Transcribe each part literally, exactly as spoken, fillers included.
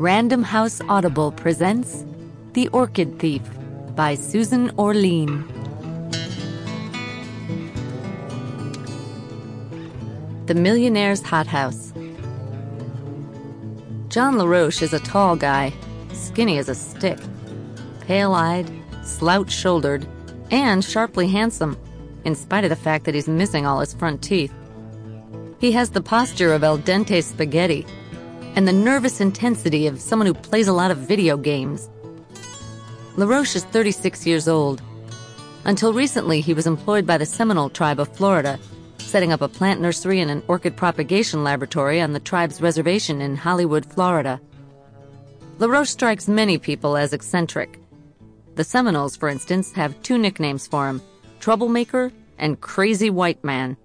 Random House Audible presents The Orchid Thief by Susan Orlean. The Millionaire's Hothouse. John LaRoche is a tall guy, skinny as a stick, pale-eyed, slouch-shouldered, and sharply handsome, in spite of the fact that he's missing all his front teeth. He has the posture of al dente spaghetti and the nervous intensity of someone who plays a lot of video games. LaRoche is thirty-six years old. Until recently, he was employed by the Seminole tribe of Florida, setting up a plant nursery and an orchid propagation laboratory on the tribe's reservation in Hollywood, Florida. LaRoche strikes many people as eccentric. The Seminoles, for instance, have two nicknames for him, Troublemaker and Crazy White Man.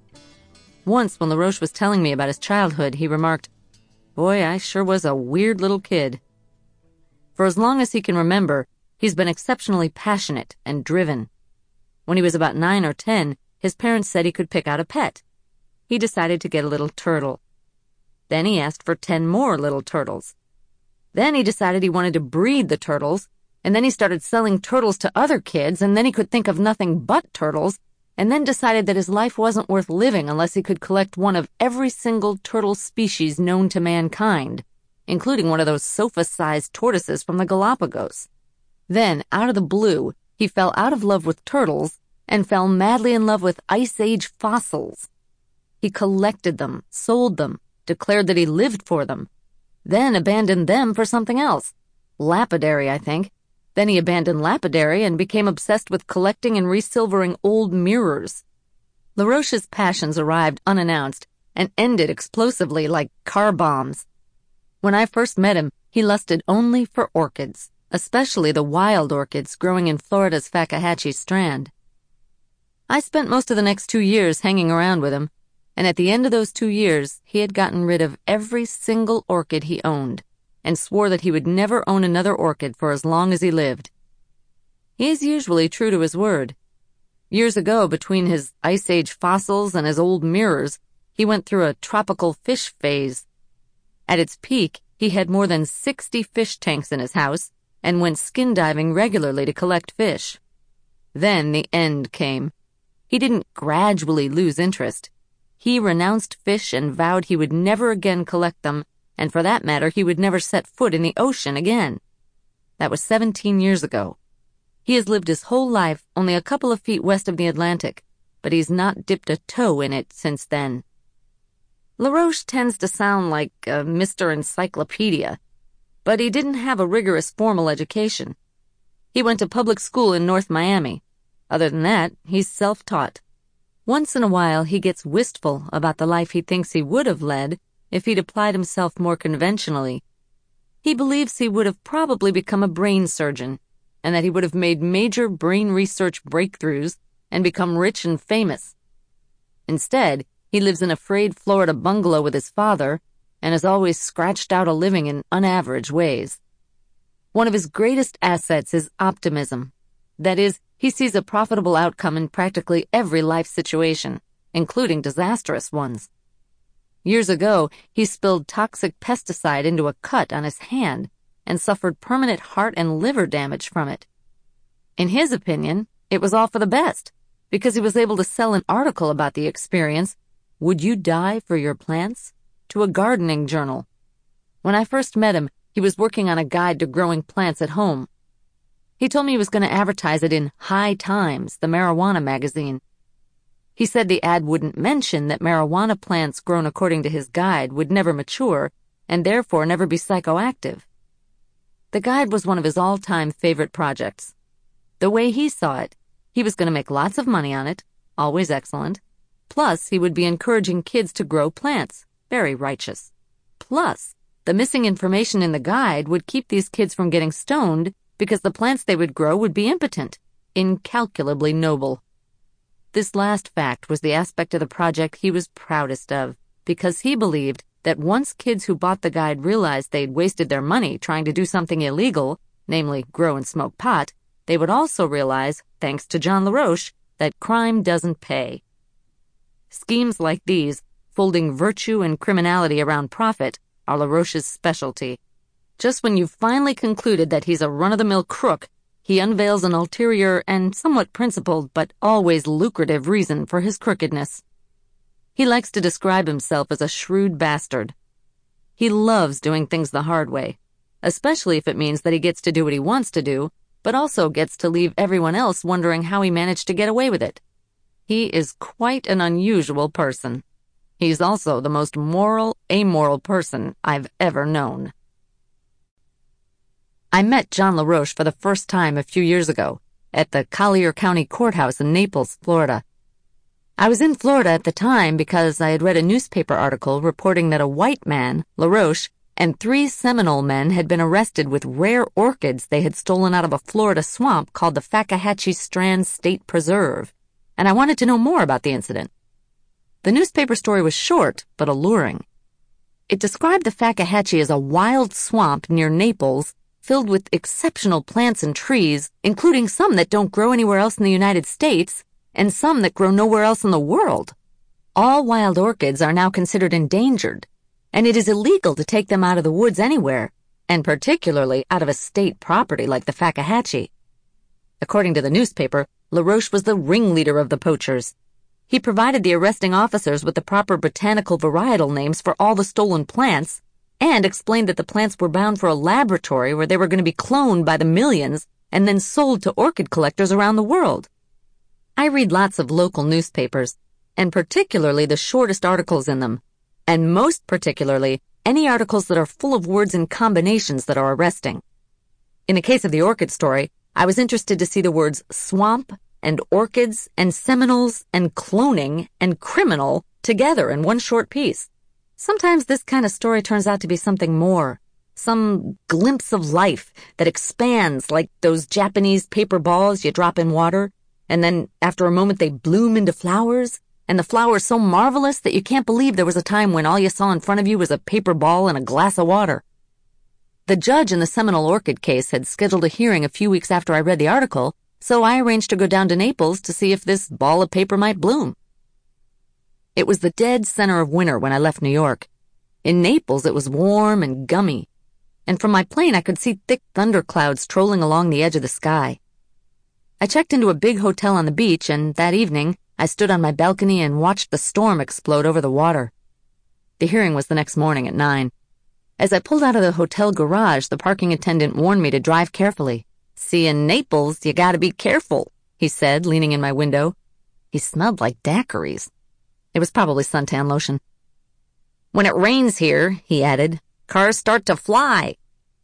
Once, when LaRoche was telling me about his childhood, he remarked, "Boy, I sure was a weird little kid." For as long as he can remember, he's been exceptionally passionate and driven. When he was about nine or ten, his parents said he could pick out a pet. He decided to get a little turtle. Then he asked for ten more little turtles. Then he decided he wanted to breed the turtles, and then he started selling turtles to other kids, and then he could think of nothing but turtles, and then decided that his life wasn't worth living unless he could collect one of every single turtle species known to mankind, including one of those sofa-sized tortoises from the Galapagos. Then, out of the blue, he fell out of love with turtles and fell madly in love with Ice Age fossils. He collected them, sold them, declared that he lived for them, then abandoned them for something else. Lapidary, I think. Then he abandoned lapidary and became obsessed with collecting and resilvering old mirrors. LaRoche's passions arrived unannounced and ended explosively like car bombs. When I first met him, he lusted only for orchids, especially the wild orchids growing in Florida's Fakahatchee Strand. I spent most of the next two years hanging around with him, and at the end of those two years, he had gotten rid of every single orchid he owned, and swore that he would never own another orchid for as long as he lived. He's usually true to his word. Years ago, between his Ice Age fossils and his old mirrors, he went through a tropical fish phase. At its peak, he had more than sixty fish tanks in his house and went skin diving regularly to collect fish. Then the end came. He didn't gradually lose interest. He renounced fish and vowed he would never again collect them, and for that matter, he would never set foot in the ocean again. That was seventeen years ago. He has lived his whole life only a couple of feet west of the Atlantic, but he's not dipped a toe in it since then. LaRoche tends to sound like uh, Mister Encyclopedia, but he didn't have a rigorous formal education. He went to public school in North Miami. Other than that, he's self-taught. Once in a while, he gets wistful about the life he thinks he would have led if he'd applied himself more conventionally. He believes he would have probably become a brain surgeon, and that he would have made major brain research breakthroughs and become rich and famous. Instead, he lives in a frayed Florida bungalow with his father and has always scratched out a living in unaverage ways. One of his greatest assets is optimism. That is, he sees a profitable outcome in practically every life situation, including disastrous ones. Years ago, he spilled toxic pesticide into a cut on his hand and suffered permanent heart and liver damage from it. In his opinion, it was all for the best, because he was able to sell an article about the experience, "Would You Die for Your Plants?" to a gardening journal. When I first met him, he was working on a guide to growing plants at home. He told me he was going to advertise it in High Times, the marijuana magazine. He said the ad wouldn't mention that marijuana plants grown according to his guide would never mature and therefore never be psychoactive. The guide was one of his all-time favorite projects. The way he saw it, he was going to make lots of money on it, always excellent. Plus, he would be encouraging kids to grow plants, very righteous. Plus, the missing information in the guide would keep these kids from getting stoned because the plants they would grow would be impotent, incalculably noble. This last fact was the aspect of the project he was proudest of, because he believed that once kids who bought the guide realized they'd wasted their money trying to do something illegal, namely grow and smoke pot, they would also realize, thanks to John LaRoche, that crime doesn't pay. Schemes like these, folding virtue and criminality around profit, are LaRoche's specialty. Just when you've finally concluded that he's a run-of-the-mill crook, he unveils an ulterior and somewhat principled but always lucrative reason for his crookedness. He likes to describe himself as a shrewd bastard. He loves doing things the hard way, especially if it means that he gets to do what he wants to do, but also gets to leave everyone else wondering how he managed to get away with it. He is quite an unusual person. He's also the most moral, amoral person I've ever known. I met John LaRoche for the first time a few years ago at the Collier County Courthouse in Naples, Florida. I was in Florida at the time because I had read a newspaper article reporting that a white man, LaRoche, and three Seminole men had been arrested with rare orchids they had stolen out of a Florida swamp called the Fakahatchee Strand State Preserve, and I wanted to know more about the incident. The newspaper story was short but alluring. It described the Fakahatchee as a wild swamp near Naples filled with exceptional plants and trees, including some that don't grow anywhere else in the United States, and some that grow nowhere else in the world. All wild orchids are now considered endangered, and it is illegal to take them out of the woods anywhere, and particularly out of a state property like the Fakahatchee. According to the newspaper, LaRoche was the ringleader of the poachers. He provided the arresting officers with the proper botanical varietal names for all the stolen plants, and explained that the plants were bound for a laboratory where they were going to be cloned by the millions and then sold to orchid collectors around the world. I read lots of local newspapers, and particularly the shortest articles in them, and most particularly any articles that are full of words and combinations that are arresting. In the case of the orchid story, I was interested to see the words swamp and orchids and Seminoles and cloning and criminal together in one short piece. Sometimes this kind of story turns out to be something more, some glimpse of life that expands like those Japanese paper balls you drop in water, and then after a moment they bloom into flowers, and the flowers so marvelous that you can't believe there was a time when all you saw in front of you was a paper ball and a glass of water. The judge in the Seminole orchid case had scheduled a hearing a few weeks after I read the article, so I arranged to go down to Naples to see if this ball of paper might bloom. It was the dead center of winter when I left New York. In Naples, it was warm and gummy, and from my plane I could see thick thunderclouds trolling along the edge of the sky. I checked into a big hotel on the beach, and that evening, I stood on my balcony and watched the storm explode over the water. The hearing was the next morning at nine. As I pulled out of the hotel garage, the parking attendant warned me to drive carefully. "See, in Naples, you gotta be careful," he said, leaning in my window. He smelled like daiquiris. It was probably suntan lotion. "When it rains here," he added, "cars start to fly."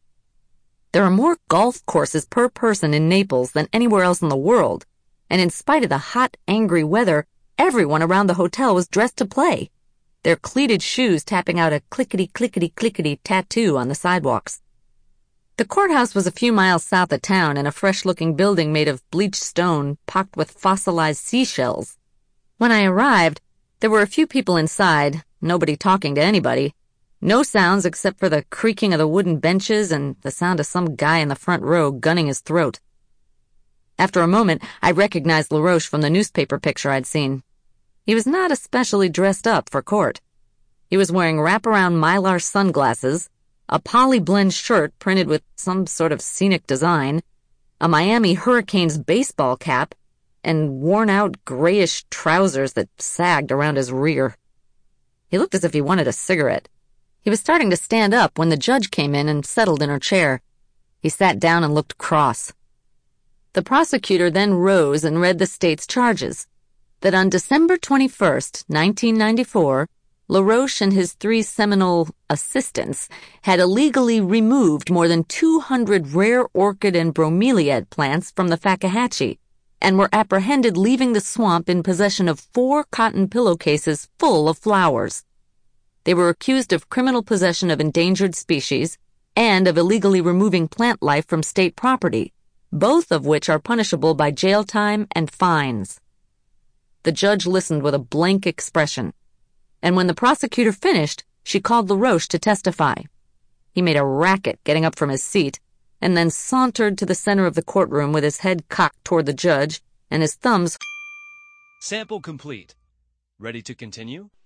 There are more golf courses per person in Naples than anywhere else in the world, and in spite of the hot, angry weather, everyone around the hotel was dressed to play, their cleated shoes tapping out a clickety-clickety-clickety tattoo on the sidewalks. The courthouse was a few miles south of town in a fresh-looking building made of bleached stone pocked with fossilized seashells. When I arrived, there were a few people inside, nobody talking to anybody. No sounds except for the creaking of the wooden benches and the sound of some guy in the front row gunning his throat. After a moment, I recognized LaRoche from the newspaper picture I'd seen. He was not especially dressed up for court. He was wearing wraparound Mylar sunglasses, a poly-blend shirt printed with some sort of scenic design, a Miami Hurricanes baseball cap, and worn-out grayish trousers that sagged around his rear. He looked as if he wanted a cigarette. He was starting to stand up when the judge came in and settled in her chair. He sat down and looked cross. The prosecutor then rose and read the state's charges, that on December twenty-first, nineteen ninety-four, LaRoche and his three Seminole assistants had illegally removed more than two hundred rare orchid and bromeliad plants from the Fakahatchee, and were apprehended leaving the swamp in possession of four cotton pillowcases full of flowers. They were accused of criminal possession of endangered species and of illegally removing plant life from state property, both of which are punishable by jail time and fines. The judge listened with a blank expression, and when the prosecutor finished, she called LaRoche to testify. He made a racket getting up from his seat, and then sauntered to the center of the courtroom with his head cocked toward the judge and his thumbs. Sample complete. Ready to continue?